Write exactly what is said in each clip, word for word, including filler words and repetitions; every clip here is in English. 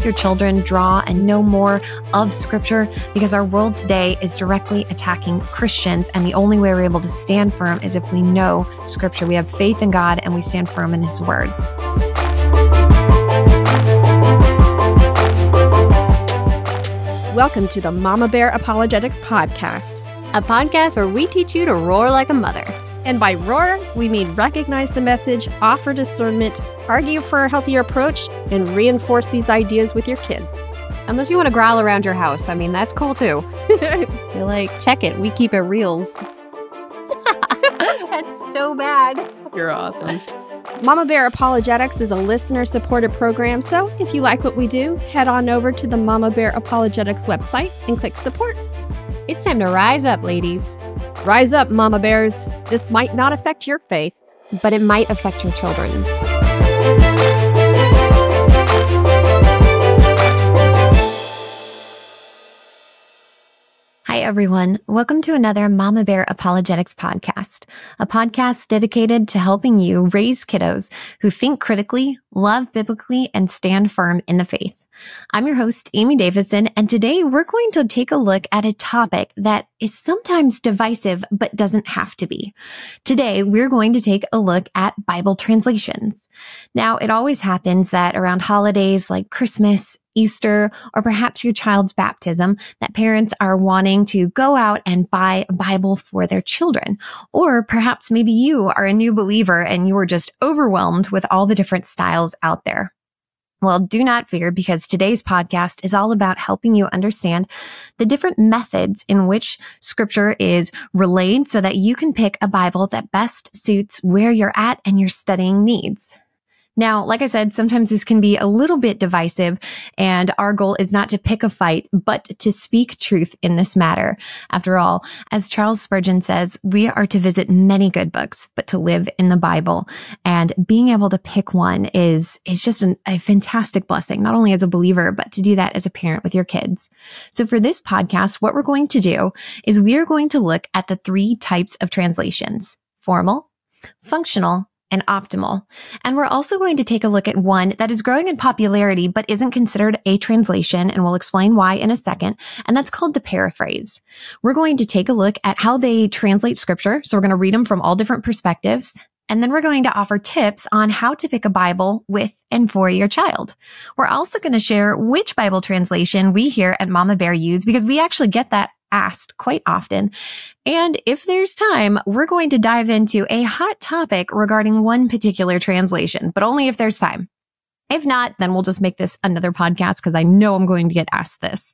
your children draw and know more of Scripture, because our world today is directly attacking Christians, and the only way we're able to stand firm is if we know Scripture. We have faith in God and we stand firm in His Word. Welcome to the Mama Bear Apologetics Podcast, a podcast where we teach you to roar like a mother. And by roar, we mean recognize the message, offer discernment, argue for a healthier approach, and reinforce these ideas with your kids. Unless you want to growl around your house. I mean, that's cool too. You're like, check it. We keep it reals. That's so bad. You're awesome. Mama Bear Apologetics is a listener-supported program, so if you like what we do, head on over to the Mama Bear Apologetics website and click support. It's time to rise up, ladies. Rise up, Mama Bears. This might not affect your faith, but it might affect your children's. Hi, everyone. Welcome to another Mama Bear Apologetics podcast, a podcast dedicated to helping you raise kiddos who think critically, love biblically, and stand firm in the faith. I'm your host, Amy Davison, and today we're going to take a look at a topic that is sometimes divisive, but doesn't have to be. Today, we're going to take a look at Bible translations. Now, it always happens that around holidays like Christmas, Easter, or perhaps your child's baptism, that parents are wanting to go out and buy a Bible for their children. Or perhaps maybe you are a new believer and you are just overwhelmed with all the different styles out there. Well, do not fear, because today's podcast is all about helping you understand the different methods in which Scripture is relayed so that you can pick a Bible that best suits where you're at and your studying needs. Now, like I said, sometimes this can be a little bit divisive, and our goal is not to pick a fight, but to speak truth in this matter. After all, as Charles Spurgeon says, we are to visit many good books, but to live in the Bible. And being able to pick one is, is just an, a fantastic blessing, not only as a believer, but to do that as a parent with your kids. So for this podcast, what we're going to do is we are going to look at the three types of translations: formal, functional, and optimal. And we're also going to take a look at one that is growing in popularity but isn't considered a translation, and we'll explain why in a second, and that's called the paraphrase. We're going to take a look at how they translate Scripture, so we're going to read them from all different perspectives, and then we're going to offer tips on how to pick a Bible with and for your child. We're also going to share which Bible translation we here at Mama Bear use, because we actually get that asked quite often. And if there's time, we're going to dive into a hot topic regarding one particular translation, but only if there's time. If not, then we'll just make this another podcast, because I know I'm going to get asked this.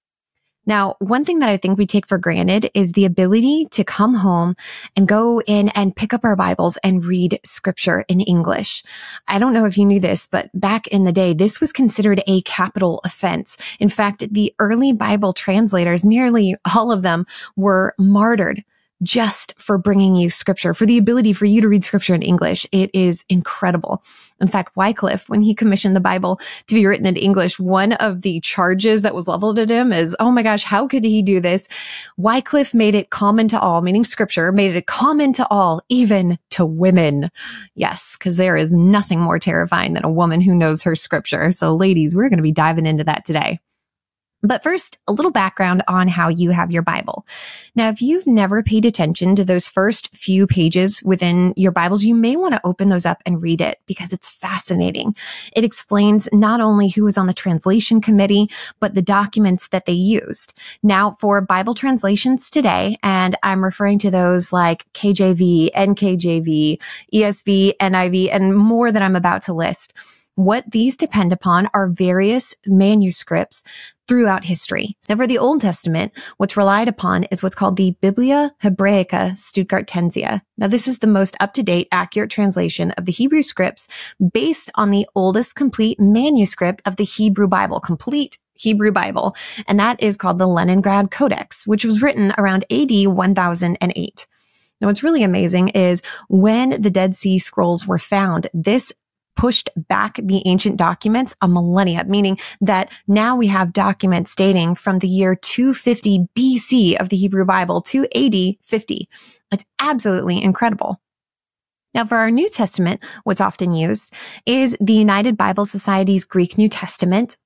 Now, one thing that I think we take for granted is the ability to come home and go in and pick up our Bibles and read Scripture in English. I don't know if you knew this, but back in the day, this was considered a capital offense. In fact, the early Bible translators, nearly all of them, were martyred just for bringing you Scripture, for the ability for you to read Scripture in English. It is incredible. In fact, Wycliffe, when he commissioned the Bible to be written in English, one of the charges that was leveled at him is, oh my gosh, how could he do this? Wycliffe made it common to all, meaning Scripture, made it common to all, even to women. Yes, because there is nothing more terrifying than a woman who knows her Scripture. So ladies, we're going to be diving into that today. But first, a little background on how you have your Bible. Now, if you've never paid attention to those first few pages within your Bibles, you may want to open those up and read it, because it's fascinating. It explains not only who was on the translation committee, but the documents that they used. Now, for Bible translations today, and I'm referring to those like K J V, N K J V, E S V, N I V, and more that I'm about to list, what these depend upon are various manuscripts throughout history. Now, for the Old Testament, what's relied upon is what's called the Biblia Hebraica Stuttgartensia. Now, this is the most up-to-date, accurate translation of the Hebrew scripts based on the oldest complete manuscript of the Hebrew Bible, complete Hebrew Bible, and that is called the Leningrad Codex, which was written around A D one thousand eight. Now, what's really amazing is when the Dead Sea Scrolls were found, this pushed back the ancient documents a millennia, meaning that now we have documents dating from the year two fifty B C of the Hebrew Bible to A D fifty. It's absolutely incredible. Now, for our New Testament, what's often used is the United Bible Society's Greek New Testament,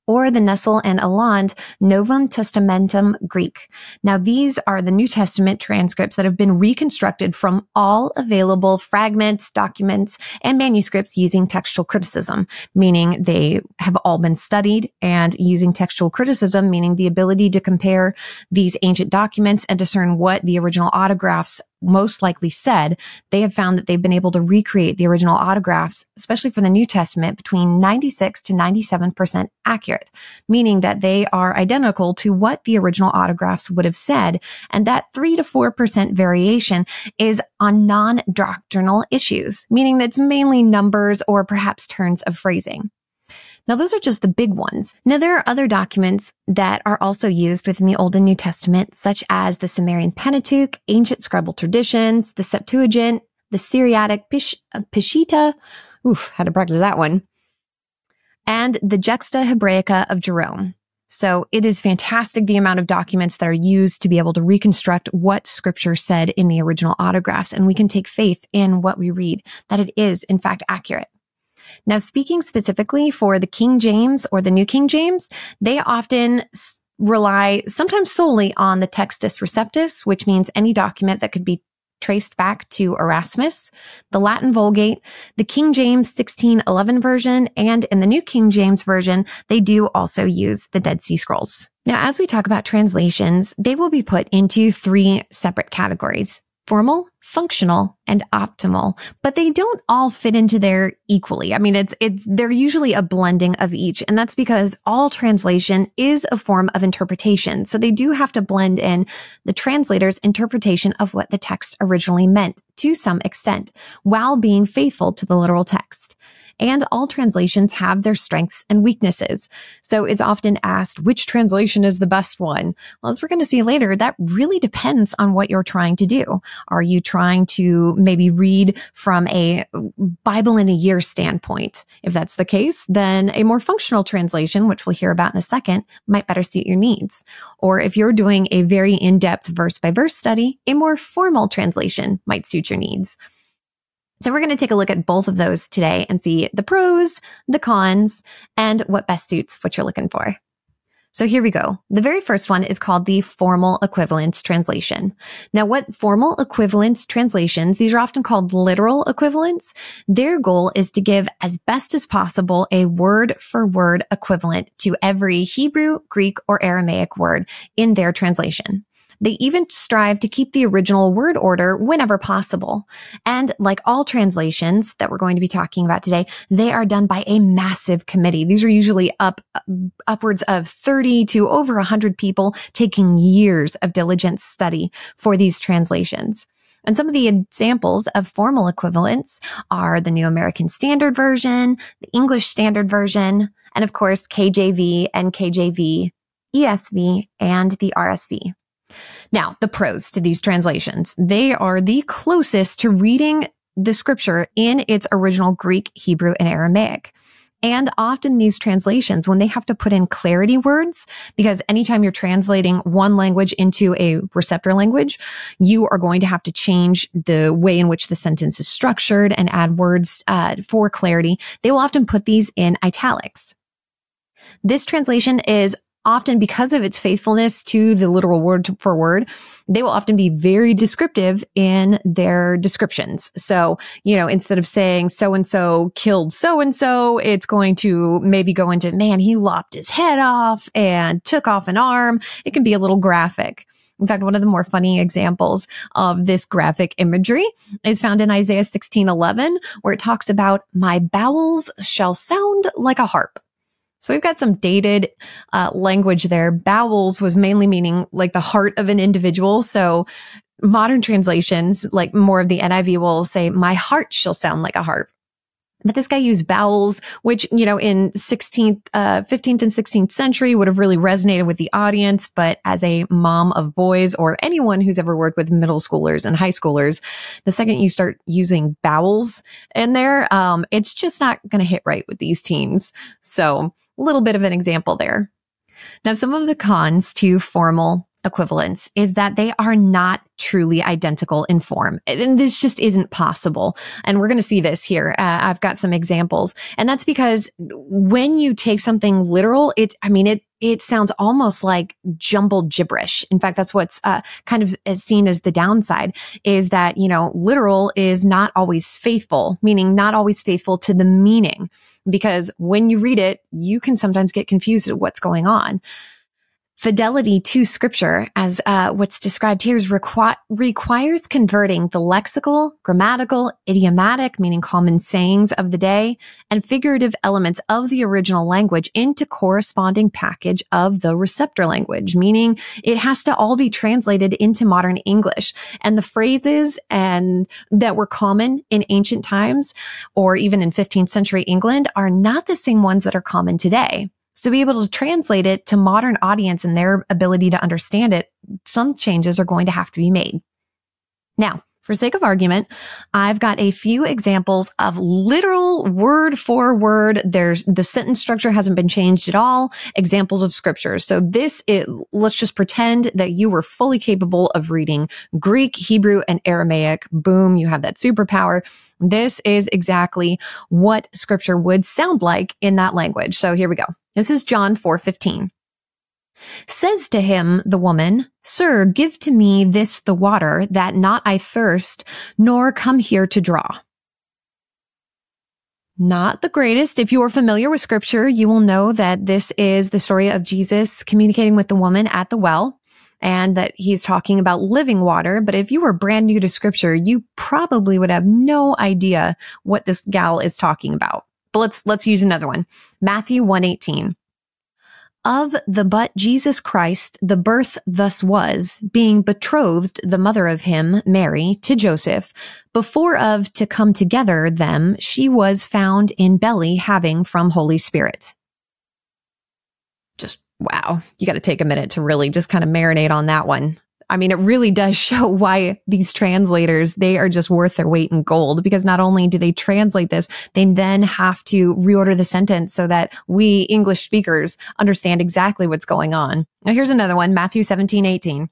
or the Nestle and Aland Novum Testamentum Greek. Now, these are the New Testament transcripts that have been reconstructed from all available fragments, documents, and manuscripts using textual criticism, meaning they have all been studied, and using textual criticism, meaning the ability to compare these ancient documents and discern what the original autographs most likely said. They have found that they've been able to recreate the original autographs, especially for the New Testament, between ninety-six to ninety-seven percent accurate, meaning that they are identical to what the original autographs would have said. And that three to four percent variation is on non-doctrinal issues, meaning that's mainly numbers or perhaps turns of phrasing. Now, those are just the big ones. Now, there are other documents that are also used within the Old and New Testament, such as the Sumerian Pentateuch, ancient scribal traditions, the Septuagint, the Syriac Pish- uh, Peshitta, oof, had to practice that one, and the Juxta Hebraica of Jerome. So it is fantastic the amount of documents that are used to be able to reconstruct what scripture said in the original autographs, and we can take faith in what we read, that it is, in fact, accurate. Now, speaking specifically for the King James or the New King James, they often s- rely sometimes solely on the Textus Receptus, which means any document that could be traced back to Erasmus, the Latin Vulgate, the King James sixteen eleven version, and in the New King James Version, they do also use the Dead Sea Scrolls. Now, as we talk about translations, they will be put into three separate categories: formal, functional, and optimal, but they don't all fit into there equally. I mean, it's, it's, they're usually a blending of each, and that's because all translation is a form of interpretation. So they do have to blend in the translator's interpretation of what the text originally meant to some extent, while being faithful to the literal text. And all translations have their strengths and weaknesses. So it's often asked, which translation is the best one? Well, as we're going to see later, that really depends on what you're trying to do. Are you trying to maybe read from a Bible in a year standpoint? If that's the case, then a more functional translation, which we'll hear about in a second, might better suit your needs. Or if you're doing a very in-depth verse-by-verse study, a more formal translation might suit your needs. So we're going to take a look at both of those today and see the pros, the cons, and what best suits what you're looking for. So here we go. The very first one is called the formal equivalence translation. Now, what formal equivalence translations, these are often called literal equivalents. Their goal is to give as best as possible a word for word equivalent to every Hebrew, Greek, or Aramaic word in their translation. They even strive to keep the original word order whenever possible. And like all translations that we're going to be talking about today, they are done by a massive committee. These are usually up upwards of thirty to over one hundred people taking years of diligent study for these translations. And some of the examples of formal equivalents are the New American Standard Version, the English Standard Version, and of course, K J V, N K J V, E S V, and the R S V. Now, the pros to these translations, they are the closest to reading the scripture in its original Greek, Hebrew, and Aramaic. And often these translations, when they have to put in clarity words, because anytime you're translating one language into a receptor language, you are going to have to change the way in which the sentence is structured and add words uh, for clarity. They will often put these in italics. This translation is often, because of its faithfulness to the literal word for word, they will often be very descriptive in their descriptions. So, you know, instead of saying so-and-so killed so-and-so, it's going to maybe go into, man, he lopped his head off and took off an arm. It can be a little graphic. In fact, one of the more funny examples of this graphic imagery is found in Isaiah sixteen eleven, where it talks about, my bowels shall sound like a harp. So we've got some dated uh, language there. Bowels was mainly meaning like the heart of an individual. So modern translations, like more of the N I V, will say, my heart shall sound like a harp. But this guy used bowels, which, you know, in sixteenth, uh, fifteenth and sixteenth century would have really resonated with the audience. But as a mom of boys, or anyone who's ever worked with middle schoolers and high schoolers, the second you start using bowels in there, um, it's just not going to hit right with these teens. So a little bit of an example there. Now, some of the cons to formal equivalents is that they are not truly identical in form. And this just isn't possible. And we're going to see this here. Uh, I've got some examples. And that's because when you take something literal, it, I mean, it, it sounds almost like jumbled gibberish. In fact, that's what's uh, kind of as seen as the downside is that, you know, literal is not always faithful, meaning not always faithful to the meaning. Because when you read it, you can sometimes get confused at what's going on. Fidelity to scripture, as uh, what's described here, is requ- requires converting the lexical, grammatical, idiomatic, meaning common sayings of the day, and figurative elements of the original language into corresponding package of the receptor language, meaning it has to all be translated into modern English. And the phrases and that were common in ancient times, or even in fifteenth century England, are not the same ones that are common today. So to be able to translate it to modern audience and their ability to understand it, some changes are going to have to be made. Now, for sake of argument, I've got a few examples of literal word for word. There's the sentence structure hasn't been changed at all. Examples of scriptures. So this is, let's just pretend that you were fully capable of reading Greek, Hebrew, and Aramaic. Boom, you have that superpower. This is exactly what scripture would sound like in that language. So here we go. This is John four fifteen. Says to him the woman, Sir, give to me this the water, that not I thirst, nor come here to draw. Not the greatest. If you are familiar with scripture, you will know that this is the story of Jesus communicating with the woman at the well, and that he's talking about living water. But if you were brand new to scripture, you probably would have no idea what this gal is talking about. But let's, let's use another one. Matthew one eighteen. Of the but Jesus Christ, the birth thus was, being betrothed, the mother of him, Mary, to Joseph, before of to come together them, she was found in belly having from Holy Spirit. Just, wow. You got to take a minute to really just kind of marinate on that one. I mean, it really does show why these translators, they are just worth their weight in gold, because not only do they translate this, they then have to reorder the sentence so that we English speakers understand exactly what's going on. Now, here's another one, Matthew seventeen eighteen.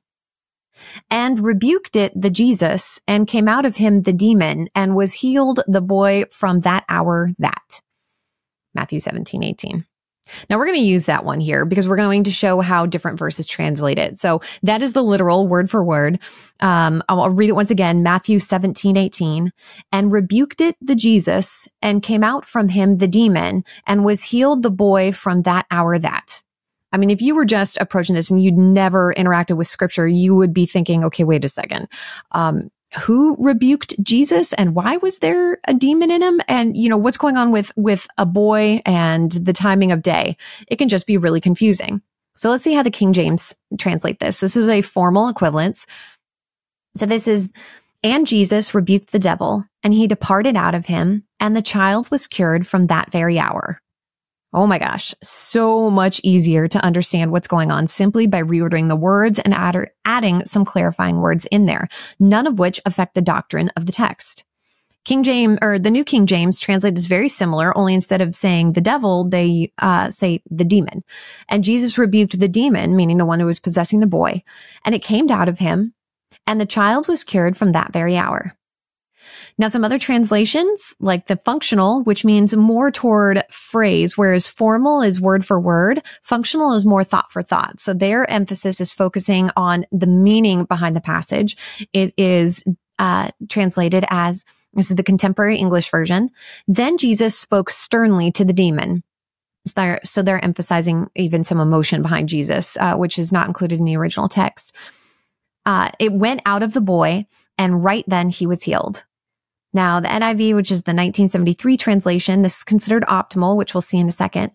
And rebuked it the Jesus, and came out of him the demon, and was healed the boy from that hour that. Matthew seventeen eighteen. Now we're going to use that one here because we're going to show how different verses translate it. So that is the literal word for word. Um, I'll, I'll read it once again. Matthew seventeen eighteen. And rebuked it the Jesus, and came out from him the demon, and was healed the boy from that hour that. I mean, if you were just approaching this and you'd never interacted with scripture, you would be thinking, okay, wait a second. Um, Who rebuked Jesus, and why was there a demon in him? And, you know, what's going on with, with a boy and the timing of day? It can just be really confusing. So let's see how the King James translate this. This is a formal equivalence. So this is, and Jesus rebuked the devil, and he departed out of him, and the child was cured from that very hour. Oh my gosh, so much easier to understand what's going on simply by reordering the words and add, adding some clarifying words in there, none of which affect the doctrine of the text. King James, or the New King James, translate is very similar, only instead of saying the devil, they uh, say the demon. And Jesus rebuked the demon, meaning the one who was possessing the boy, and it came out of him, and the child was cured from that very hour. Now, some other translations, like the functional, which means more toward phrase, whereas formal is word for word, functional is more thought for thought. So their emphasis is focusing on the meaning behind the passage. It is uh, translated as, this is the contemporary English version, then Jesus spoke sternly to the demon. So they're, so they're emphasizing even some emotion behind Jesus, uh, which is not included in the original text. Uh, it went out of the boy, and right then he was healed. Now, the N I V, which is the nineteen seventy-three translation, this is considered optimal, which we'll see in a second.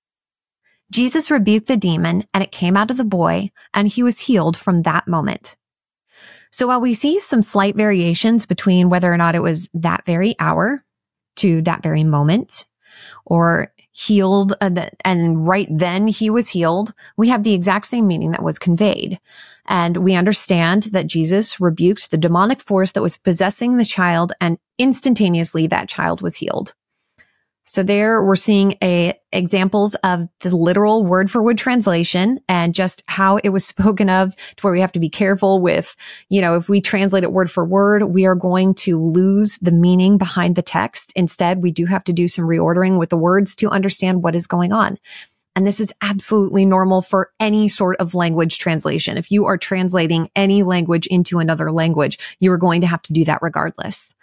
Jesus rebuked the demon, and it came out of the boy, and he was healed from that moment. So while we see some slight variations between whether or not it was that very hour to that very moment, or healed, uh, the, and right then he was healed, we have the exact same meaning that was conveyed. And we understand that Jesus rebuked the demonic force that was possessing the child, and instantaneously that child was healed. So there we're seeing a examples of the literal word for word translation and just how it was spoken of, to where we have to be careful with, you know, if we translate it word for word, we are going to lose the meaning behind the text. Instead, we do have to do some reordering with the words to understand what is going on. And this is absolutely normal for any sort of language translation. If you are translating any language into another language, you are going to have to do that regardless.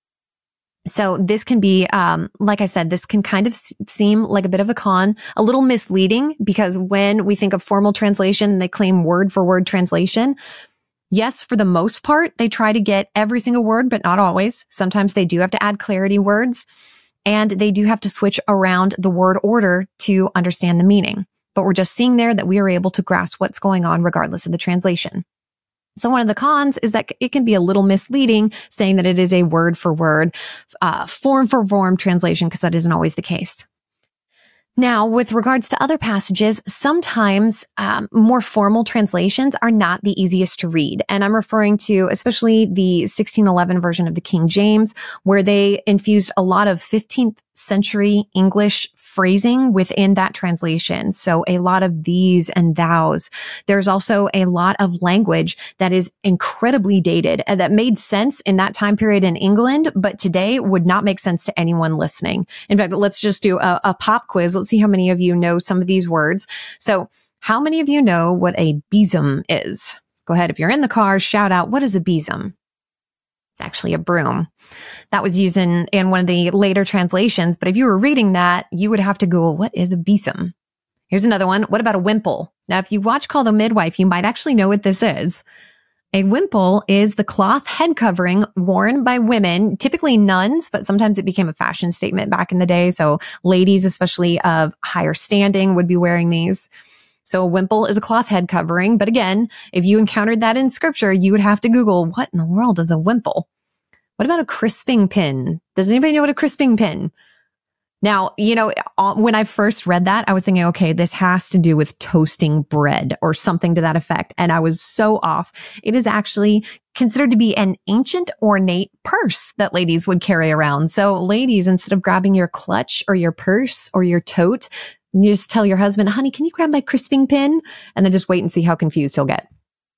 So this can be, um, like I said, this can kind of s- seem like a bit of a con, a little misleading, because when we think of formal translation and they claim word for word translation, yes, for the most part, they try to get every single word, but not always. Sometimes they do have to add clarity words, and they do have to switch around the word order to understand the meaning. But we're just seeing there that we are able to grasp what's going on regardless of the translation. So one of the cons is that it can be a little misleading saying that it is a word for word, uh, form for form translation, because that isn't always the case. Now, with regards to other passages, sometimes um, more formal translations are not the easiest to read. And I'm referring to especially the sixteen eleven version of the King James, where they infused a lot of fifteenth century English phrasing within that translation. So a lot of these and thous. There's also a lot of language that is incredibly dated and that made sense in that time period in England, but today would not make sense to anyone listening. In fact, let's just do a, a pop quiz. Let's see how many of you know some of these words. So how many of you know what a besom is? Go ahead. If you're in the car, shout out, what is a besom? It's actually a broom. That was used in, in one of the later translations. But if you were reading that, you would have to Google, what is a besom? Here's another one. What about a wimple? Now, if you watch Call the Midwife, you might actually know what this is. A wimple is the cloth head covering worn by women, typically nuns, but sometimes it became a fashion statement back in the day. So ladies, especially of higher standing, would be wearing these. So a wimple is a cloth head covering. But again, if you encountered that in scripture, you would have to Google, what in the world is a wimple? What about a crisping pin? Does anybody know what a crisping pin? Now, you know, when I first read that, I was thinking, okay, this has to do with toasting bread or something to that effect. And I was so off. It is actually considered to be an ancient ornate purse that ladies would carry around. So ladies, instead of grabbing your clutch or your purse or your tote, you just tell your husband, honey, can you grab my crisping pin? And then just wait and see how confused he'll get.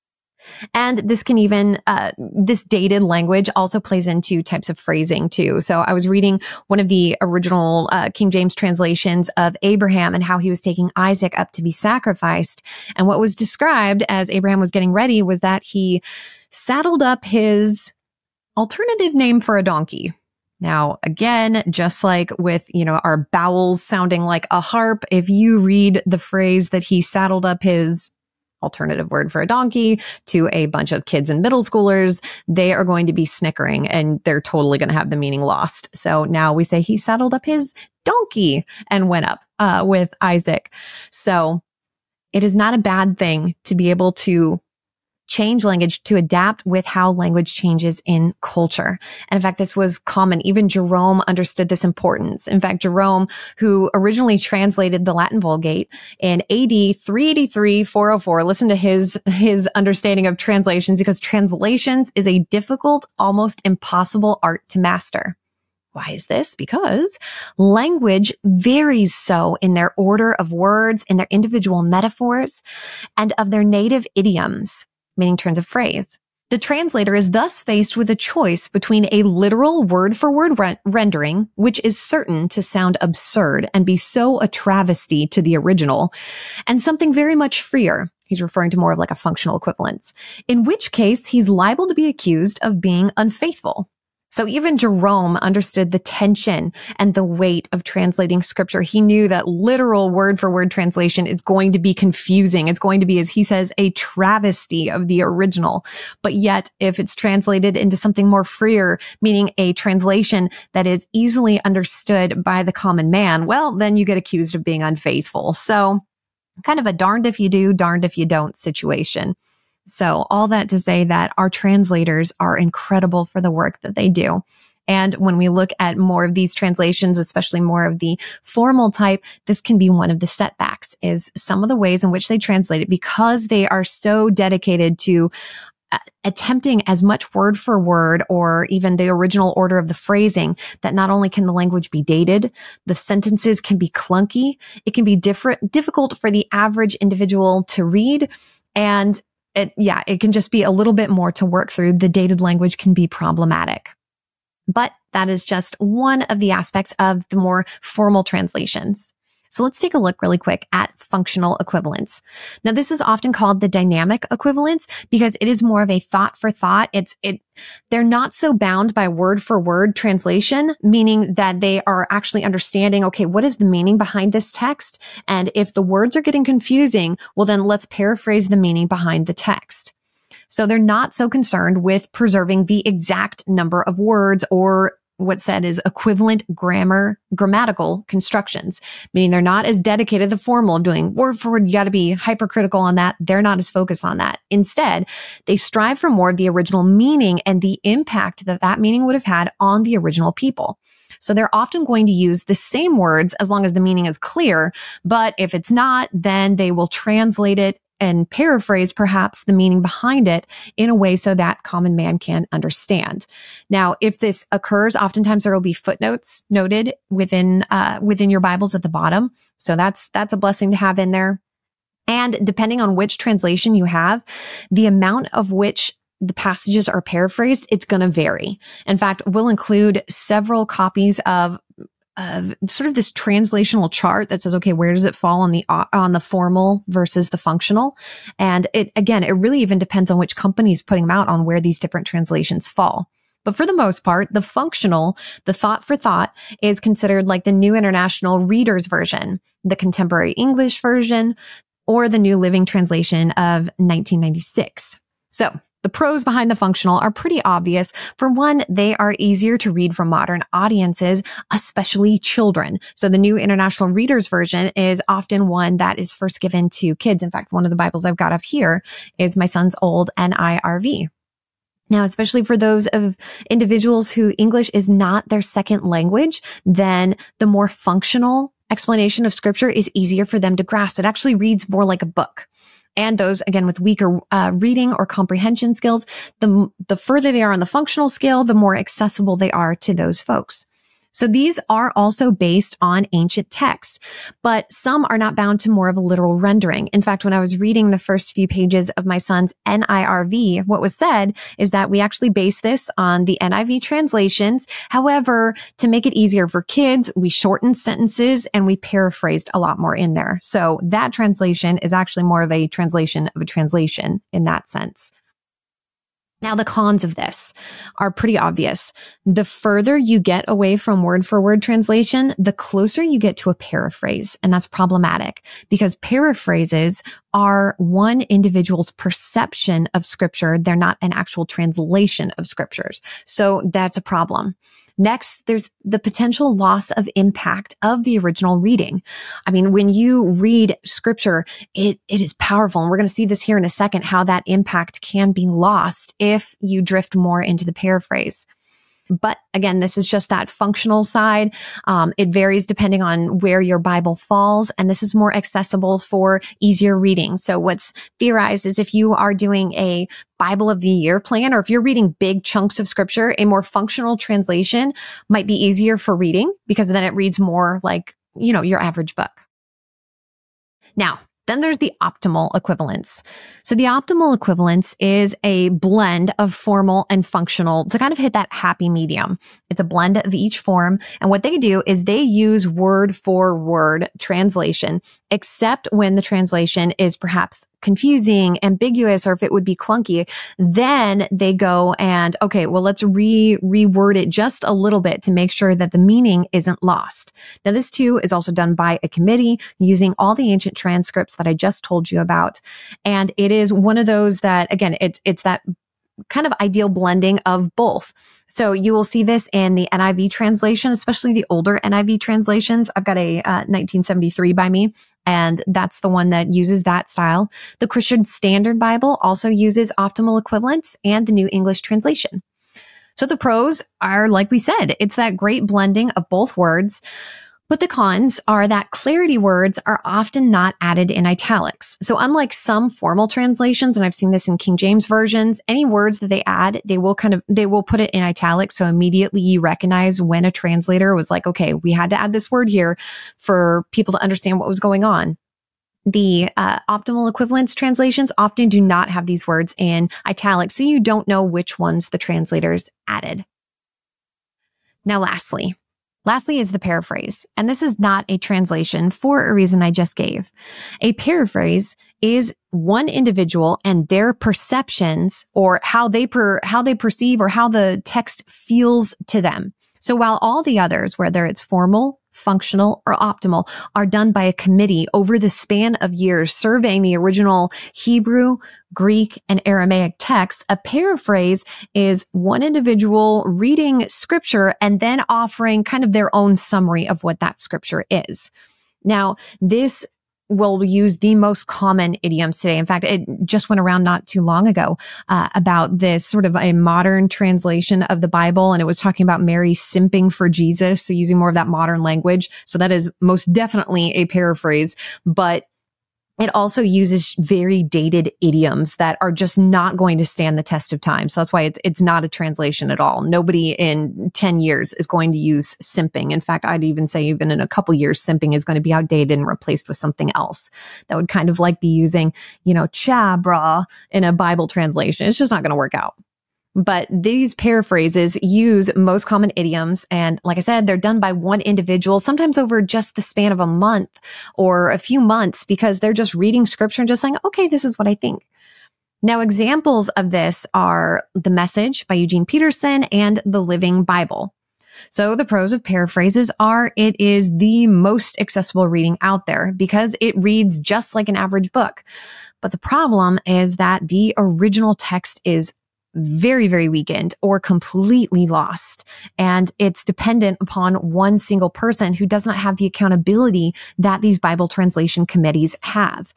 And this can even, uh, this dated language also plays into types of phrasing too. So I was reading one of the original uh, King James translations of Abraham and how he was taking Isaac up to be sacrificed. And what was described as Abraham was getting ready was that he saddled up his alternative name for a donkey. Now, again, just like with, you know, our bowels sounding like a harp, if you read the phrase that he saddled up his alternative word for a donkey to a bunch of kids and middle schoolers, they are going to be snickering and they're totally going to have the meaning lost. So now we say he saddled up his donkey and went up uh, with Isaac. So it is not a bad thing to be able to change language to adapt with how language changes in culture. And in fact, this was common. Even Jerome understood this importance. In fact, Jerome, who originally translated the Latin Vulgate in A D three eighty-three, four oh four, listen to his, his understanding of translations, because translations is a difficult, almost impossible art to master. Why is this? Because language varies so in their order of words, in their individual metaphors, and of their native idioms, meaning turns of phrase. The translator is thus faced with a choice between a literal word-for-word re- rendering, which is certain to sound absurd and be so a travesty to the original, and something very much freer. He's referring to more of like a functional equivalence, in which case he's liable to be accused of being unfaithful. So even Jerome understood the tension and the weight of translating scripture. He knew that literal word for word translation is going to be confusing. It's going to be, as he says, a travesty of the original. But yet, if it's translated into something more freer, meaning a translation that is easily understood by the common man, well, then you get accused of being unfaithful. So kind of a darned if you do, darned if you don't situation. So all that to say that our translators are incredible for the work that they do. And when we look at more of these translations, especially more of the formal type, this can be one of the setbacks, is some of the ways in which they translate it, because they are so dedicated to uh, attempting as much word for word or even the original order of the phrasing that not only can the language be dated, the sentences can be clunky. It can be different, difficult for the average individual to read. And it, yeah, it can just be a little bit more to work through. The dated language can be problematic. But that is just one of the aspects of the more formal translations. So let's take a look really quick at functional equivalence. Now, this is often called the dynamic equivalence because it is more of a thought for thought. It's, it, they're not so bound by word for word translation, meaning that they are actually understanding, okay, what is the meaning behind this text? And if the words are getting confusing, well, then let's paraphrase the meaning behind the text. So they're not so concerned with preserving the exact number of words or what's said is equivalent grammar, grammatical constructions, meaning they're not as dedicated to the formal of doing word for word. You got to be hypercritical on that. They're not as focused on that. Instead, they strive for more of the original meaning and the impact that that meaning would have had on the original people. So they're often going to use the same words as long as the meaning is clear. But if it's not, then they will translate it and paraphrase perhaps the meaning behind it in a way so that common man can understand. Now, if this occurs, oftentimes there will be footnotes noted within uh, within your Bibles at the bottom. So that's that's a blessing to have in there. And depending on which translation you have, the amount of which the passages are paraphrased, it's going to vary. In fact, we'll include several copies of of sort of this translational chart that says, okay, where does it fall on the, on the formal versus the functional? And it, again, it really even depends on which company is putting them out on where these different translations fall. But for the most part, the functional, the thought for thought is considered like the New International Reader's Version, the Contemporary English Version, or the New Living Translation of nineteen ninety-six. So the pros behind the functional are pretty obvious. For one, they are easier to read for modern audiences, especially children. So the New International Reader's Version is often one that is first given to kids. In fact, one of the Bibles I've got up here is my son's old N I R V. Now, especially for those of individuals who English is not their second language, then the more functional explanation of scripture is easier for them to grasp. It actually reads more like a book. And those, again, with weaker uh, reading or comprehension skills, the, the further they are on the functional scale, the more accessible they are to those folks. So these are also based on ancient texts, but some are not bound to more of a literal rendering. In fact, when I was reading the first few pages of my son's N I R V, what was said is that we actually base this on the N I V translations. However, to make it easier for kids, we shortened sentences and we paraphrased a lot more in there. So that translation is actually more of a translation of a translation in that sense. Now, the cons of this are pretty obvious. The further you get away from word for word translation, the closer you get to a paraphrase. And that's problematic because paraphrases are one individual's perception of scripture. They're not an actual translation of scriptures. So that's a problem. Next, there's the potential loss of impact of the original reading. I mean, when you read scripture, it, it is powerful. And we're going to see this here in a second, how that impact can be lost if you drift more into the paraphrase. But again, this is just that functional side. Um, it varies depending on where your Bible falls, and this is more accessible for easier reading. So what's theorized is if you are doing a Bible of the Year plan, or if you're reading big chunks of scripture, a more functional translation might be easier for reading because then it reads more like, you know, your average book. Now, then there's the optimal equivalence. So the optimal equivalence is a blend of formal and functional to kind of hit that happy medium. It's a blend of each form. And what they do is they use word for word translation, except when the translation is perhaps confusing, ambiguous, or if it would be clunky, then they go and, okay, well, let's re reword it just a little bit to make sure that the meaning isn't lost. Now, this too is also done by a committee using all the ancient transcripts that I just told you about. And it is one of those that, again, it's, it's that kind of ideal blending of both. So you will see this in the N I V translation, especially the older N I V translations. I've got a uh, nineteen seventy-three by me, and that's the one that uses that style. The Christian Standard Bible also uses optimal equivalence and the New English Translation. So the pros are, like we said, it's that great blending of both words. But the cons are that clarity words are often not added in italics. So unlike some formal translations, and I've seen this in King James versions, any words that they add, they will kind of, they will put it in italics. So immediately you recognize when a translator was like, okay, we had to add this word here for people to understand what was going on. The uh, optimal equivalence translations often do not have these words in italics, so you don't know which ones the translators added. Now, lastly, Lastly is the paraphrase, and this is not a translation for a reason I just gave. A paraphrase is one individual and their perceptions or how they per, how they perceive or how the text feels to them. So while all the others, whether it's formal, functional, or optimal, are done by a committee over the span of years surveying the original Hebrew, Greek, and Aramaic texts, a paraphrase is one individual reading scripture and then offering kind of their own summary of what that scripture is. Now, this will use the most common idioms today. In fact, it just went around not too long ago uh, about this sort of a modern translation of the Bible, and it was talking about Mary simping for Jesus, so using more of that modern language. So that is most definitely a paraphrase, but it also uses very dated idioms that are just not going to stand the test of time. So that's why it's it's not a translation at all. Nobody in ten years is going to use simping. In fact, I'd even say even in a couple years, simping is going to be outdated and replaced with something else that would kind of like be using, you know, cha, brah in a Bible translation. It's just not going to work out. But these paraphrases use most common idioms. And like I said, they're done by one individual, sometimes over just the span of a month or a few months, because they're just reading scripture and just saying, okay, this is what I think. Now, examples of this are The Message by Eugene Peterson and The Living Bible. So the pros of paraphrases are it is the most accessible reading out there because it reads just like an average book. But the problem is that the original text is very, very weakened or completely lost. And it's dependent upon one single person who does not have the accountability that these Bible translation committees have.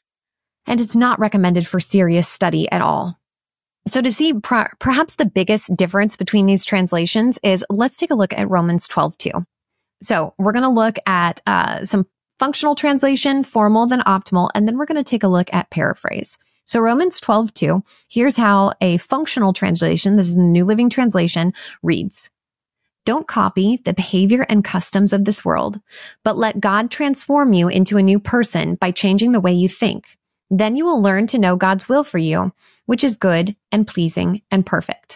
And it's not recommended for serious study at all. So to see pr- perhaps the biggest difference between these translations is let's take a look at Romans twelve two. So we're going to look at uh, some functional translation, formal then optimal, and then we're going to take a look at paraphrase. So Romans twelve two, here's how a functional translation, this is the New Living Translation, reads. Don't copy the behavior and customs of this world, but let God transform you into a new person by changing the way you think. Then you will learn to know God's will for you, which is good and pleasing and perfect.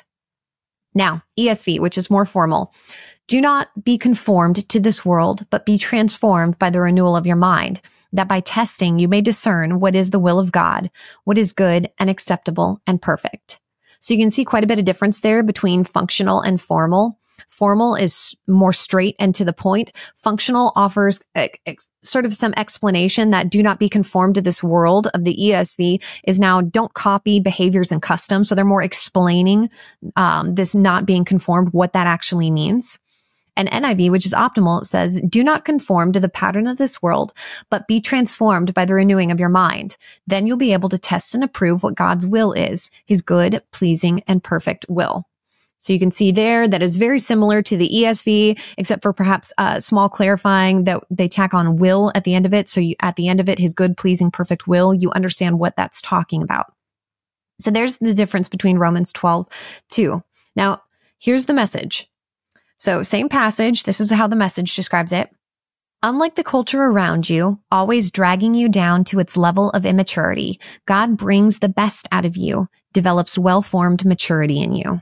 Now, E S V, which is more formal. Do not be conformed to this world, but be transformed by the renewal of your mind, that by testing you may discern what is the will of God, what is good and acceptable and perfect. So you can see quite a bit of difference there between functional and formal. Formal is more straight and to the point. Functional offers ex- sort of some explanation that do not be conformed to this world of the E S V is now don't copy behaviors and customs. So they're more explaining um, this not being conformed, what that actually means. And N I V, which is optimal, says, do not conform to the pattern of this world, but be transformed by the renewing of your mind. Then you'll be able to test and approve what God's will is, his good, pleasing, and perfect will. So you can see there that is very similar to the E S V, except for perhaps a small clarifying that they tack on will at the end of it. So you, at the end of it, his good, pleasing, perfect will, you understand what that's talking about. So there's the difference between Romans twelve two. Now, here's the Message. So same passage. This is how the Message describes it. Unlike the culture around you, always dragging you down to its level of immaturity, God brings the best out of you, develops well-formed maturity in you.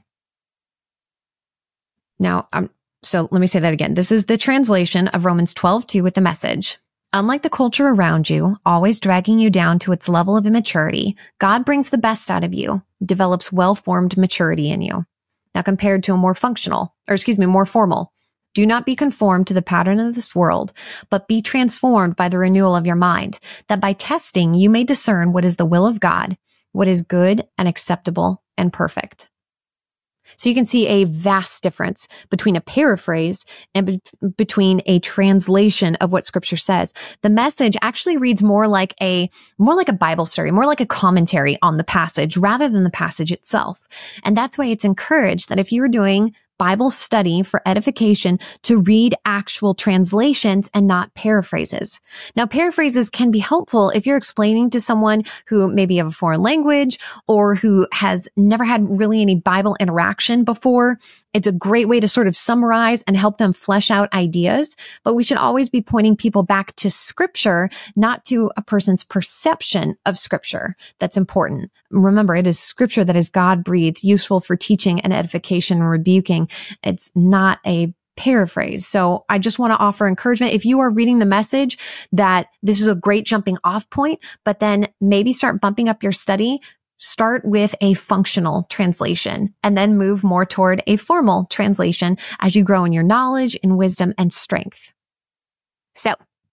Now, um, so let me say that again. This is the translation of Romans twelve two with the Message. Unlike the culture around you, always dragging you down to its level of immaturity, God brings the best out of you, develops well-formed maturity in you. Now compared to a more functional, or excuse me, more formal, do not be conformed to the pattern of this world, but be transformed by the renewal of your mind, that by testing you may discern what is the will of God, what is good and acceptable and perfect. So you can see a vast difference between a paraphrase and be- between a translation of what scripture says. The Message actually reads more like a, more like a Bible story, more like a commentary on the passage rather than the passage itself. And that's why it's encouraged that if you're doing Bible study for edification to read actual translations and not paraphrases. Now, paraphrases can be helpful if you're explaining to someone who maybe have a foreign language or who has never had really any Bible interaction before. It's a great way to sort of summarize and help them flesh out ideas, but we should always be pointing people back to Scripture, not to a person's perception of Scripture. That's important. Remember, it is Scripture that is God-breathed, useful for teaching and edification and rebuking. It's not a paraphrase. So I just want to offer encouragement. If you are reading the Message, that this is a great jumping off point, but then maybe start bumping up your study. Start with a functional translation and then move more toward a formal translation as you grow in your knowledge, in wisdom, and strength. So,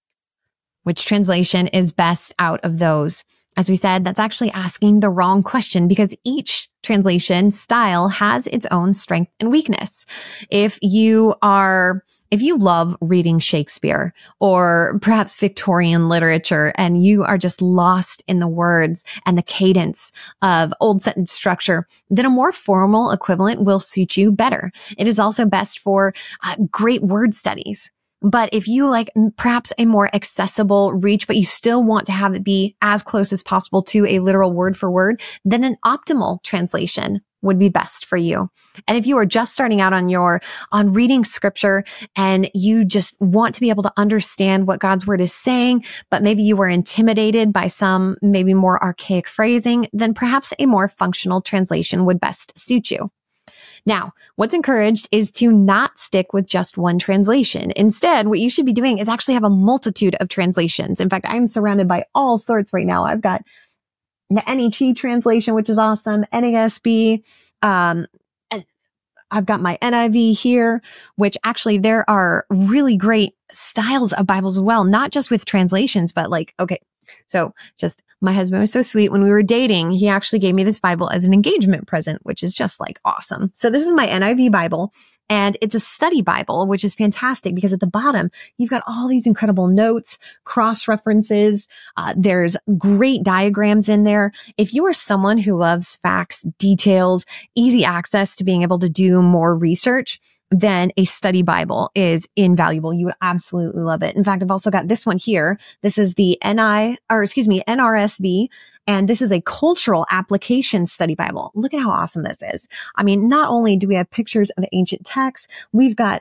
which translation is best out of those? As we said, that's actually asking the wrong question because each translation style has its own strength and weakness. If you are, if you love reading Shakespeare or perhaps Victorian literature and you are just lost in the words and the cadence of old sentence structure, then a more formal equivalent will suit you better. It is also best for uh, great word studies. But if you like perhaps a more accessible reach, but you still want to have it be as close as possible to a literal word for word, then an optimal translation would be best for you. And if you are just starting out on your, on reading Scripture and you just want to be able to understand what God's word is saying, but maybe you were intimidated by some maybe more archaic phrasing, then perhaps a more functional translation would best suit you. Now, what's encouraged is to not stick with just one translation. Instead, what you should be doing is actually have a multitude of translations. In fact, I'm surrounded by all sorts right now. I've got the N H E translation, which is awesome, N A S B, um, and I've got my N I V here, which actually there are really great styles of Bibles as well, not just with translations, but like, okay, so just my husband was so sweet. When we were dating, he actually gave me this Bible as an engagement present, which is just like awesome. So this is my N I V Bible, and it's a study Bible, which is fantastic because at the bottom, you've got all these incredible notes, cross references. Uh, there's great diagrams in there. If you are someone who loves facts, details, easy access to being able to do more research, then a study Bible is invaluable. You would absolutely love it. In fact, I've also got this one here. This is the N I, or excuse me, N R S V, and this is a cultural application study Bible. Look at how awesome this is. I mean, not only do we have pictures of ancient texts, we've got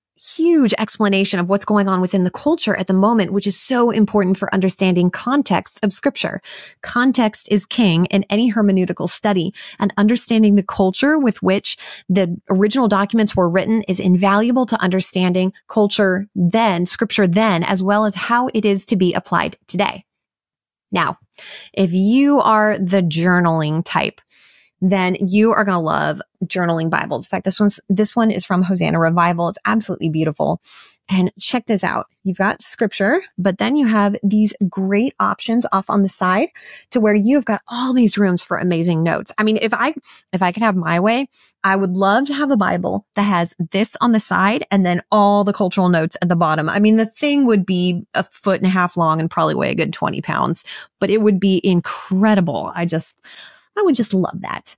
huge explanation of what's going on within the culture at the moment, which is so important for understanding context of Scripture. Context is king in any hermeneutical study, and understanding the culture with which the original documents were written is invaluable to understanding culture then, Scripture then, as well as how it is to be applied today. Now, if you are the journaling type, then you are going to love journaling Bibles. In fact, this one's, this one is from Hosanna Revival. It's absolutely beautiful. And check this out. You've got Scripture, but then you have these great options off on the side to where you've got all these rooms for amazing notes. I mean, if I, if I could have my way, I would love to have a Bible that has this on the side and then all the cultural notes at the bottom. I mean, the thing would be a foot and a half long and probably weigh a good twenty pounds, but it would be incredible. I just, I would just love that.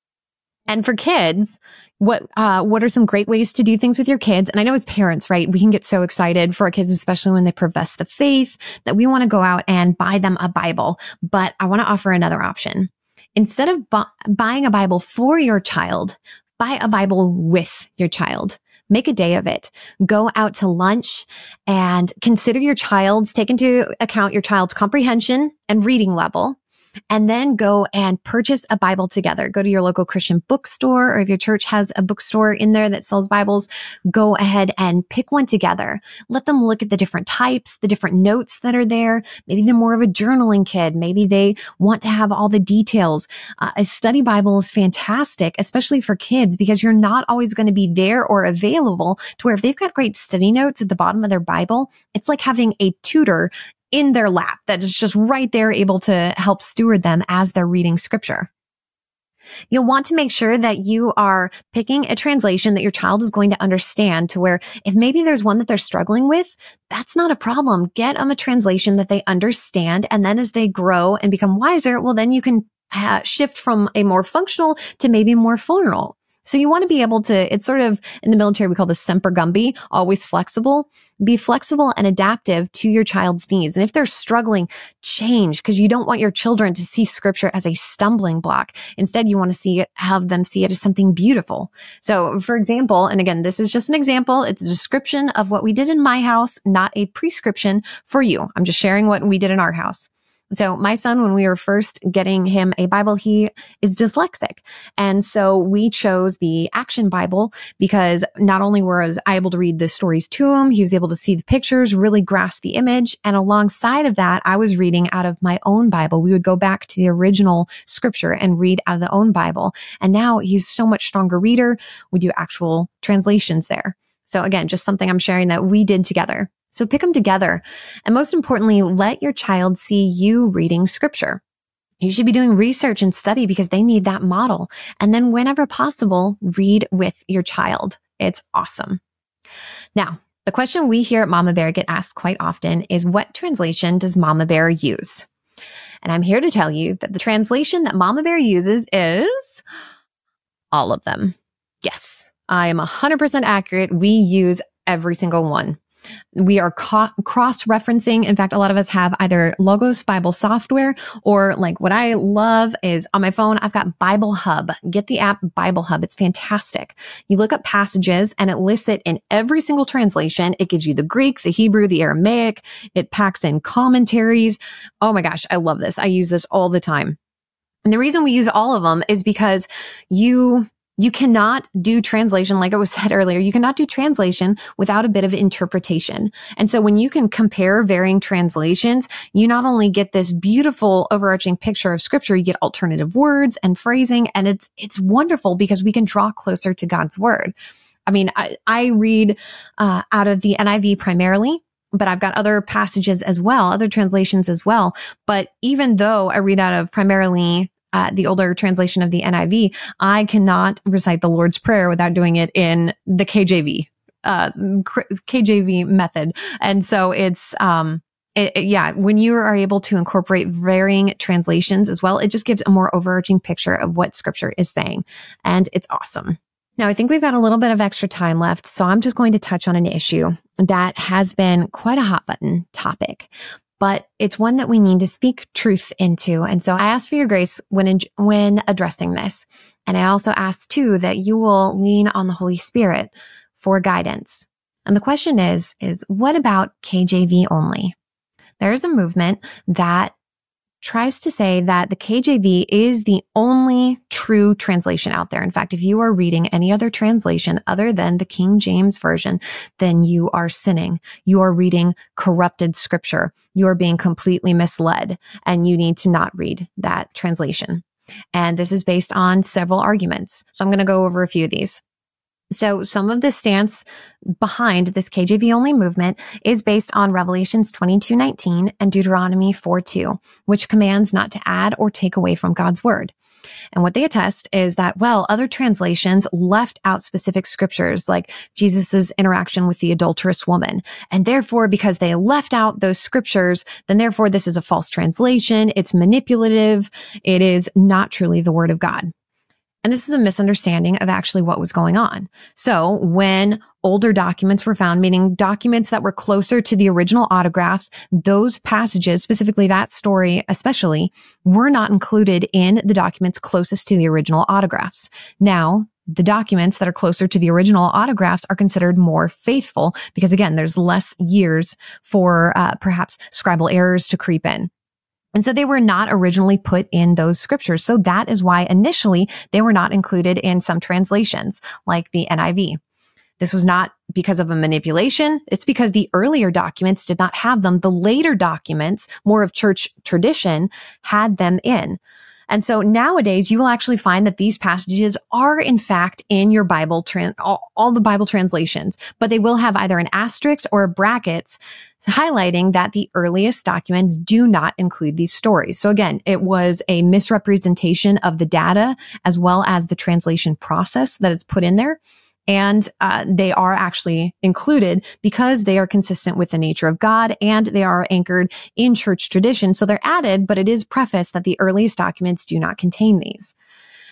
And for kids, what uh what are some great ways to do things with your kids? And I know as parents, right, we can get so excited for our kids, especially when they profess the faith, that we want to go out and buy them a Bible. But I want to offer another option. Instead of bu- buying a Bible for your child, buy a Bible with your child. Make a day of it. Go out to lunch and consider your child's, take into account your child's comprehension and reading level. And then go and purchase a Bible together. Go to your local Christian bookstore, or if your church has a bookstore in there that sells Bibles, go ahead and pick one together. Let them look at the different types, the different notes that are there. Maybe they're more of a journaling kid. Maybe they want to have all the details. Uh, a study Bible is fantastic, especially for kids, because you're not always going to be there or available to where if they've got great study notes at the bottom of their Bible, it's like having a tutor in their lap that is just right there able to help steward them as they're reading Scripture. You'll want to make sure that you are picking a translation that your child is going to understand, to where if maybe there's one that they're struggling with, that's not a problem. Get them a translation that they understand. And then as they grow and become wiser, well, then you can uh, shift from a more functional to maybe more formal. So you want to be able to, it's sort of in the military, we call this semper gumby, always flexible. Be flexible and adaptive to your child's needs. And if they're struggling, change, because you don't want your children to see scripture as a stumbling block. Instead, you want to see it, have them see it as something beautiful. So for example, and again, this is just an example. It's a description of what we did in my house, not a prescription for you. I'm just sharing what we did in our house. So my son, when we were first getting him a Bible, he is dyslexic. And so we chose the Action Bible because not only was I able to read the stories to him, he was able to see the pictures, really grasp the image. And alongside of that, I was reading out of my own Bible. We would go back to the original scripture and read out of the own Bible. And now he's so much stronger reader. We do actual translations there. So again, just something I'm sharing that we did together. So pick them together. And most importantly, let your child see you reading scripture. You should be doing research and study because they need that model. And then whenever possible, read with your child. It's awesome. Now, the question we here at Mama Bear get asked quite often is, what translation does Mama Bear use? And I'm here to tell you that the translation that Mama Bear uses is all of them. Yes, I am one hundred percent accurate. We use every single one. We are co- cross-referencing. In fact, a lot of us have either Logos Bible software, or like what I love is on my phone, I've got Bible Hub. Get the app Bible Hub. It's fantastic. You look up passages and it lists it in every single translation. It gives you the Greek, the Hebrew, the Aramaic. It packs in commentaries. Oh my gosh, I love this. I use this all the time. And the reason we use all of them is because you... You cannot do translation, like it was said earlier, you cannot do translation without a bit of interpretation. And so when you can compare varying translations, you not only get this beautiful overarching picture of scripture, you get alternative words and phrasing, and it's it's wonderful because we can draw closer to God's word. I mean, I, I read uh, out of the N I V primarily, but I've got other passages as well, other translations as well. But even though I read out of primarily Uh, the older translation of the N I V, I cannot recite the Lord's Prayer without doing it in the K J V, uh, K J V method. And so it's, um, it, it, yeah, when you are able to incorporate varying translations as well, it just gives a more overarching picture of what scripture is saying. And it's awesome. Now, I think we've got a little bit of extra time left, so I'm just going to touch on an issue that has been quite a hot button topic. But it's one that we need to speak truth into. And so I ask for your grace when, in, when addressing this. And I also ask too that you will lean on the Holy Spirit for guidance. And the question is, is what about K J V only? There is a movement that tries to say that the K J V is the only true translation out there. In fact, if you are reading any other translation other than the King James Version, then you are sinning. You are reading corrupted scripture. You are being completely misled, and you need to not read that translation. And this is based on several arguments. So I'm going to go over a few of these. So some of the stance behind this K J V only movement is based on Revelations twenty-two nineteen and Deuteronomy four two, which commands not to add or take away from God's word. And what they attest is that, well, other translations left out specific scriptures like Jesus's interaction with the adulterous woman. And therefore, because they left out those scriptures, then therefore this is a false translation. It's manipulative. It is not truly the word of God. And this is a misunderstanding of actually what was going on. So when older documents were found, meaning documents that were closer to the original autographs, those passages, specifically that story especially, were not included in the documents closest to the original autographs. Now, the documents that are closer to the original autographs are considered more faithful because, again, there's less years for uh, perhaps scribal errors to creep in. And so they were not originally put in those scriptures. So that is why initially they were not included in some translations like the N I V. This was not because of a manipulation. It's because the earlier documents did not have them. The later documents, more of church tradition, had them in. And so nowadays you will actually find that these passages are in fact in your Bible, tran- all, all the Bible translations, but they will have either an asterisk or brackets highlighting that the earliest documents do not include these stories. So again, it was a misrepresentation of the data as well as the translation process that is put in there. And uh, they are actually included because they are consistent with the nature of God and they are anchored in church tradition. So they're added, but it is prefaced that the earliest documents do not contain these.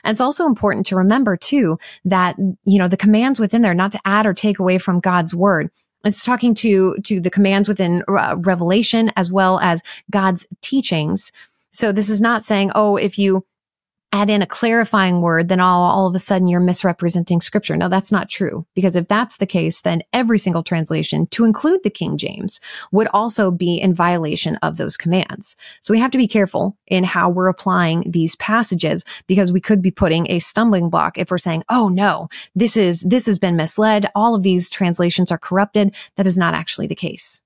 And it's also important to remember too, that, you know, the commands within there, not to add or take away from God's word. It's talking to, to the commands within uh, Revelation as well as God's teachings. So this is not saying, oh, if you add in a clarifying word, then all, all of a sudden you're misrepresenting scripture. No, that's not true. Because if that's the case, then every single translation, to include the King James, would also be in violation of those commands. So we have to be careful in how we're applying these passages, because we could be putting a stumbling block if we're saying, oh no, this is, this has been misled. All of these translations are corrupted. That is not actually the case.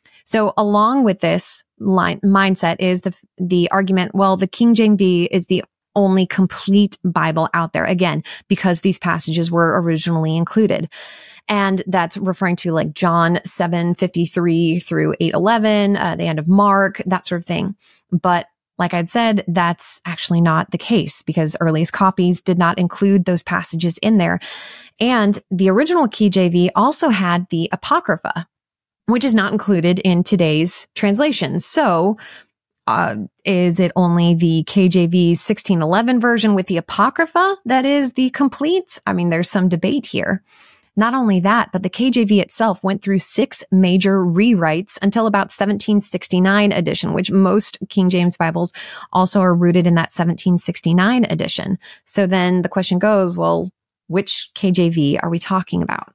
So along with this line, mindset is the, the argument, well, the King James is the only complete Bible out there, again, because these passages were originally included. And that's referring to like John seven fifty-three through eight eleven, uh, the end of Mark, that sort of thing. But like I'd said, that's actually not the case, because earliest copies did not include those passages in there. And the original K J V also had the Apocrypha, which is not included in today's translations. So Uh, is it only the K J V sixteen eleven version with the Apocrypha that is the complete? I mean, there's some debate here. Not only that, but the K J V itself went through six major rewrites until about seventeen sixty-nine edition, which most King James Bibles also are rooted in that seventeen sixty-nine edition. So then the question goes, well, which K J V are we talking about?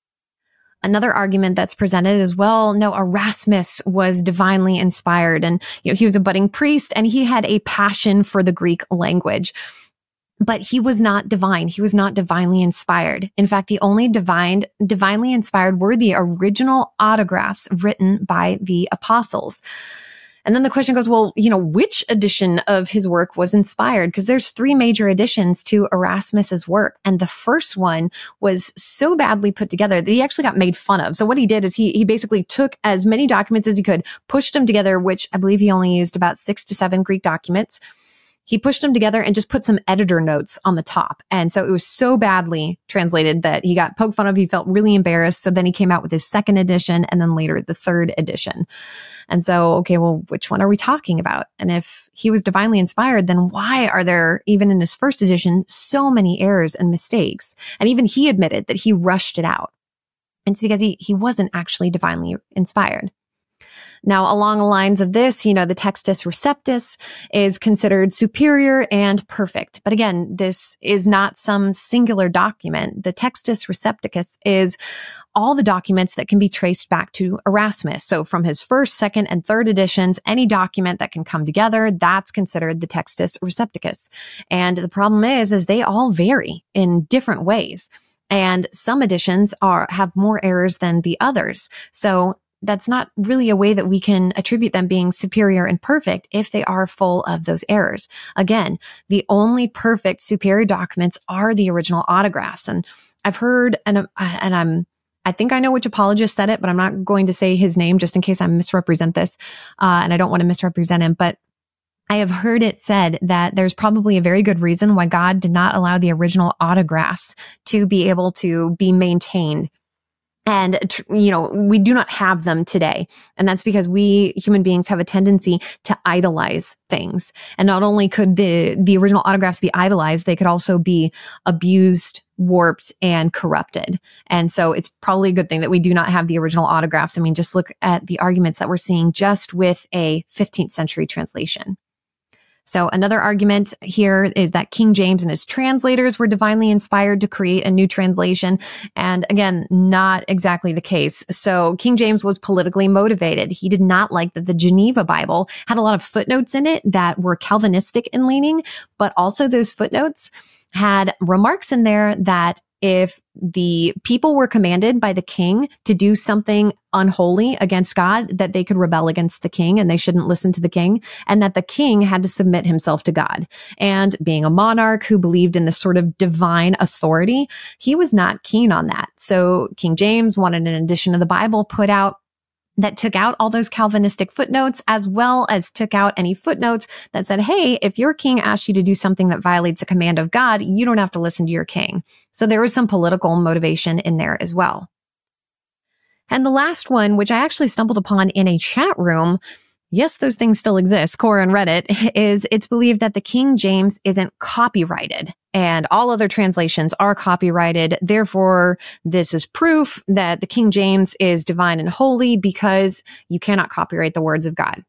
Another argument that's presented is, well, no, Erasmus was divinely inspired, and you know, he was a budding priest and he had a passion for the Greek language, but he was not divine. He was not divinely inspired. In fact, the only divine, divinely inspired were the original autographs written by the apostles. And then the question goes, well, you know, which edition of his work was inspired? Because there's three major editions to Erasmus's work. And the first one was so badly put together that he actually got made fun of. So what he did is he, he basically took as many documents as he could, pushed them together, which I believe he only used about six to seven Greek documents. He pushed them together and just put some editor notes on the top. And so it was so badly translated that he got poked fun of. He felt really embarrassed. So then he came out with his second edition and then later the third edition. And so, okay, well, which one are we talking about? And if he was divinely inspired, then why are there, even in his first edition, so many errors and mistakes? And even he admitted that he rushed it out. And it's because he, he wasn't actually divinely inspired. Now, along the lines of this, you know, the Textus Receptus is considered superior and perfect. But again, this is not some singular document. The Textus Receptus is all the documents that can be traced back to Erasmus. So from his first, second, and third editions, any document that can come together, that's considered the Textus Receptus. And the problem is, is they all vary in different ways. And some editions are have more errors than the others. So that's not really a way that we can attribute them being superior and perfect if they are full of those errors. Again, the only perfect superior documents are the original autographs. And I've heard, and, and I'm, I think I know which apologist said it, but I'm not going to say his name just in case I misrepresent this. Uh, and I don't want to misrepresent him, but I have heard it said that there's probably a very good reason why God did not allow the original autographs to be able to be maintained. And, you know, we do not have them today. And that's because we human beings have a tendency to idolize things. And not only could the, the original autographs be idolized, they could also be abused, warped, and corrupted. And so it's probably a good thing that we do not have the original autographs. I mean, just look at the arguments that we're seeing just with a fifteenth century translation. So another argument here is that King James and his translators were divinely inspired to create a new translation. And again, not exactly the case. So King James was politically motivated. He did not like that the Geneva Bible had a lot of footnotes in it that were Calvinistic in leaning, but also those footnotes had remarks in there that if the people were commanded by the king to do something unholy against God, that they could rebel against the king and they shouldn't listen to the king, and that the king had to submit himself to God. And being a monarch who believed in this sort of divine authority, he was not keen on that. So King James wanted an edition of the Bible put out that took out all those Calvinistic footnotes, as well as took out any footnotes that said, hey, if your king asks you to do something that violates a command of God, you don't have to listen to your king. So there was some political motivation in there as well. And the last one, which I actually stumbled upon in a chat room, yes, those things still exist, Quora and Reddit, is it's believed that the King James isn't copyrighted. and all other translations are copyrighted. Therefore, this is proof that the King James is divine and holy because you cannot copyright the words of God.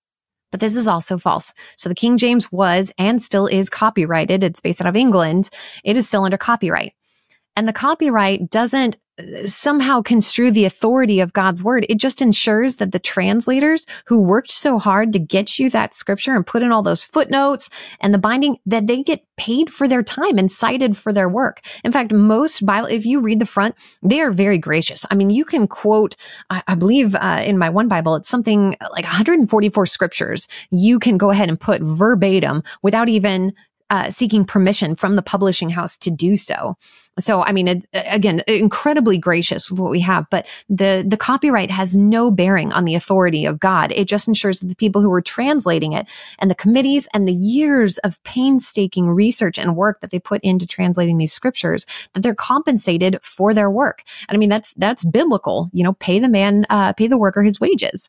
But this is also false. So the King James was and still is copyrighted. It's based out of England. It is still under copyright. And the copyright doesn't somehow construe the authority of God's word. It just ensures that the translators who worked so hard to get you that scripture and put in all those footnotes and the binding, that they get paid for their time and cited for their work. In fact, most Bible, if you read the front, they are very gracious. I mean, you can quote, I, I believe uh, in my one Bible, it's something like one hundred forty-four scriptures. You can go ahead and put verbatim without even Uh, seeking permission from the publishing house to do so. So, I mean, it, again, incredibly gracious with what we have, but the, the copyright has no bearing on the authority of God. It just ensures that the people who were translating it and the committees and the years of painstaking research and work that they put into translating these scriptures, that they're compensated for their work. And I mean, that's, that's biblical, you know, pay the man, uh, pay the worker his wages.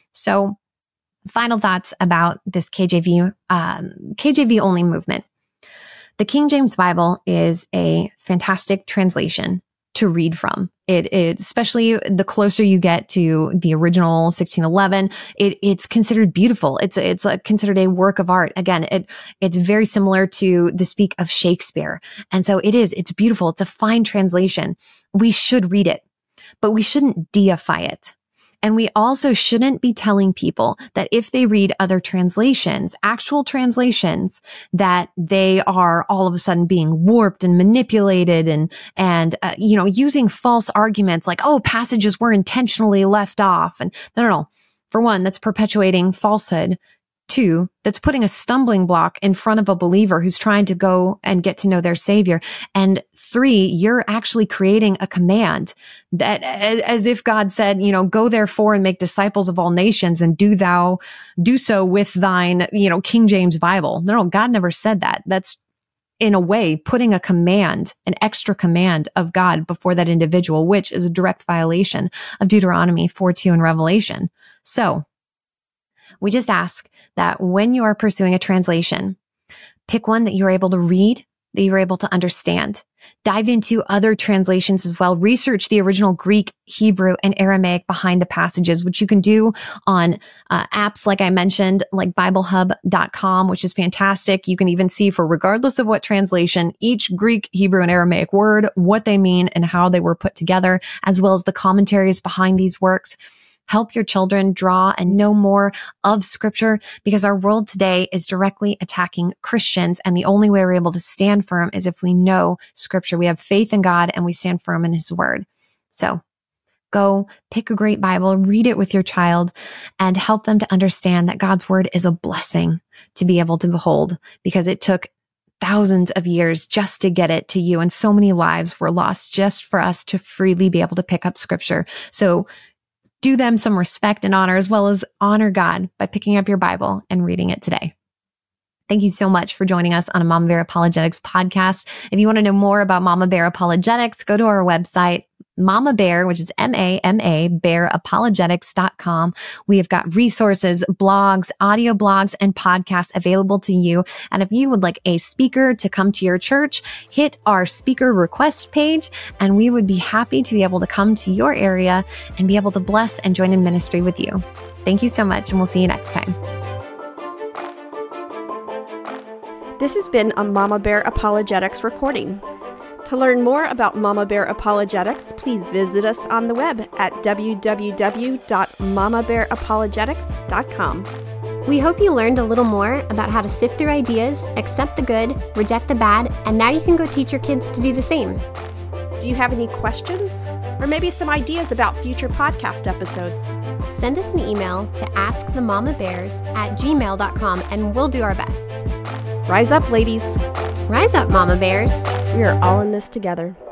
So final thoughts about this K J V, um, K J V only movement. The King James Bible is a fantastic translation to read from. It, it, especially the closer you get to the original sixteen eleven, it, it's considered beautiful. It's, it's a, considered a work of art. Again, it, it's very similar to the speak of Shakespeare. And so it is, it's beautiful. It's a fine translation. We should read it, but we shouldn't deify it. And we also shouldn't be telling people that if they read other translations, actual translations, that they are all of a sudden being warped and manipulated and, and, uh, you know, using false arguments like, oh, passages were intentionally left off. And no, no, no. For one, that's perpetuating falsehood. Two, that's putting a stumbling block in front of a believer who's trying to go and get to know their Savior. And three, you're actually creating a command that as, as if God said, you know, go therefore and make disciples of all nations and do thou, do so with thine, you know, King James Bible. No, no, God never said that. That's in a way putting a command, an extra command of God before that individual, which is a direct violation of Deuteronomy four two in Revelation. So we just ask that when you are pursuing a translation, pick one that you're able to read, that you're able to understand. Dive into other translations as well. Research the original Greek, Hebrew, and Aramaic behind the passages, which you can do on uh, apps like I mentioned, like Bible Hub dot com, which is fantastic. You can even see, for regardless of what translation, each Greek, Hebrew, and Aramaic word, what they mean and how they were put together, as well as the commentaries behind these works. Help your children draw and know more of Scripture, because our world today is directly attacking Christians. And the only way we're able to stand firm is if we know Scripture. We have faith in God and we stand firm in His Word. So go pick a great Bible, read it with your child, and help them to understand that God's Word is a blessing to be able to behold, because it took thousands of years just to get it to you. And so many lives were lost just for us to freely be able to pick up Scripture. So do them some respect and honor, as well as honor God by picking up your Bible and reading it today. Thank you so much for joining us on a Mama Bear Apologetics podcast. If you want to know more about Mama Bear Apologetics, go to our website, Mama Bear, which is M A M A, bear apologetics dot com. We have got resources, blogs, audio blogs, and podcasts available to you. And if you would like a speaker to come to your church, hit our speaker request page, and we would be happy to be able to come to your area and be able to bless and join in ministry with you. Thank you so much, and we'll see you next time. This has been a Mama Bear Apologetics recording. To learn more about Mama Bear Apologetics, please visit us on the web at w w w dot mama bear apologetics dot com. We hope you learned a little more about how to sift through ideas, accept the good, reject the bad, and now you can go teach your kids to do the same. Do you have any questions? Or maybe some ideas about future podcast episodes? Send us an email to askthemamabears at gmail dot com and we'll do our best. Rise up, ladies. Rise up, Mama Bears. We are all in this together.